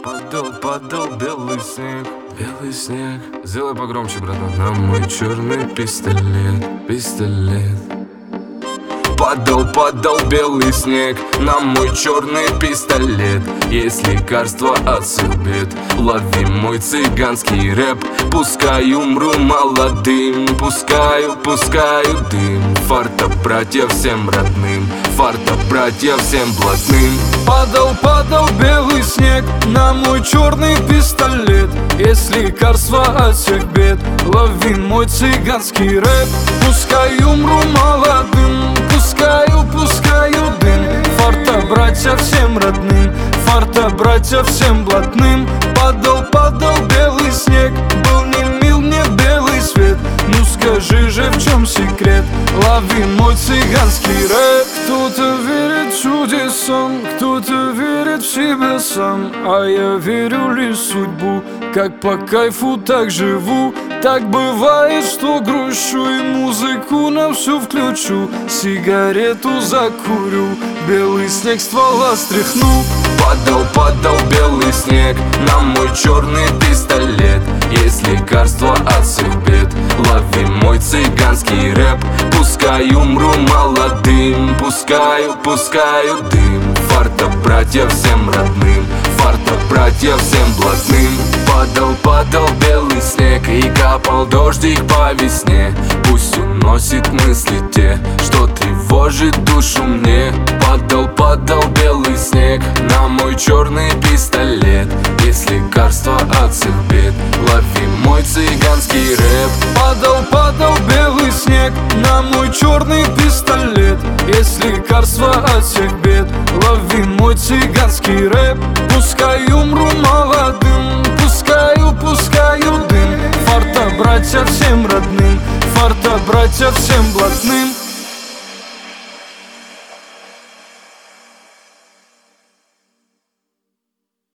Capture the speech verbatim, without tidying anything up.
Падал, падал белый снег, белый снег. Сделай погромче, братан. На мой черный пистолет, пистолет. Падал, падал белый снег на мой черный пистолет. Есть лекарство от всех бед. Лови мой цыганский рэп. Пускай умру молодым, пускаю, пускаю дым. Фарта, братья, всем родным, фарта, братья, всем блатным. Падал, падал белый снег на мой черный пистолет. Есть лекарство от всех бед. Лови мой цыганский рэп. Пускай умру молодым, пускаю, пускаю дым. Фарта, братья, всем родным, фарта, братья, всем блатным. Падал, падал белый снег, был не мил мне белый свет. Ну скажи же, в чем секрет? Лови мой цыганский рэп. Кто-то верит чудесам, кто-то верит в себя сам, а я верю лишь в судьбу. Как по кайфу, так живу. Так бывает, что грущу и музыку на всю включу. Сигарету закурю, белый снег ствола стряхну. Падал, падал белый снег на мой черный пистолет. Есть лекарство от всех бед. Лови мой цыганский рэп. Пускай умру молодым, пускаю, пускаю дым. Фарта, братья, всем родным, фарта, братья, всем блатным. Падал, падал белый снег и капал дождик по весне. Пусть уносит мысли те, что тревожит душу мне. Падал, падал белый снег на мой черный пистолет. Есть лекарство от всех бед. Лови мой цыганский рэп. Падал, падал белый снег на мой черный пистолет. Есть лекарство от всех бед. Лови мой цыганский рэп. Пускай умру молодым, пускаю, пускаю дым. Фарта, братья, всем родным, фарта, братья, всем блатным.